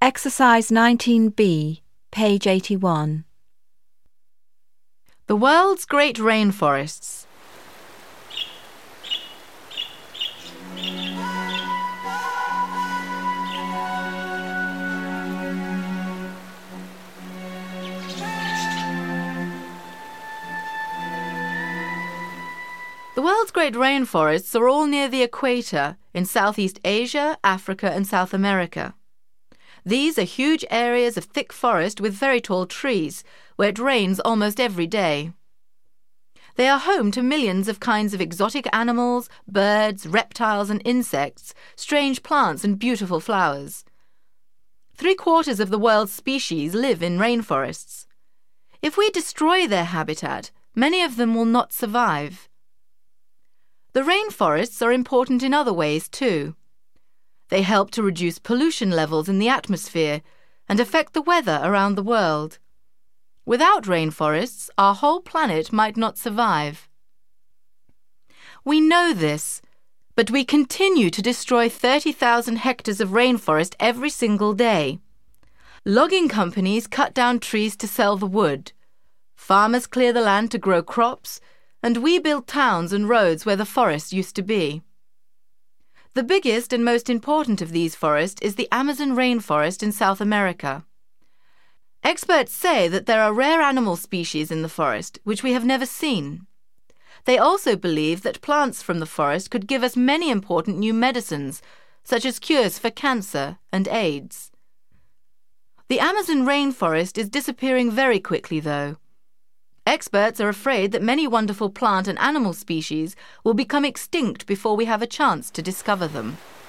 Exercise 19B, page 81. The world's great rainforests. The world's great rainforests are all near the equator in Southeast Asia, Africa and South America. These are huge areas of thick forest with very tall trees, where it rains almost every day. They are home to millions of kinds of exotic animals, birds, reptiles and insects, strange plants and beautiful flowers. 3/4 of the world's species live in rainforests. If we destroy their habitat, many of them will not survive. The rainforests are important in other ways too. They help to reduce pollution levels in the atmosphere and affect the weather around the world. Without rainforests, our whole planet might not survive. We know this, but we continue to destroy 30,000 hectares of rainforest every single day. Logging companies cut down trees to sell the wood. Farmers clear the land to grow crops, and we build towns and roads where the forest used to be. The biggest and most important of these forests is the Amazon rainforest in South America. Experts say that there are rare animal species in the forest which we have never seen. They also believe that plants from the forest could give us many important new medicines, such as cures for cancer and AIDS. The Amazon rainforest is disappearing very quickly, though. Experts are afraid that many wonderful plant and animal species will become extinct before we have a chance to discover them.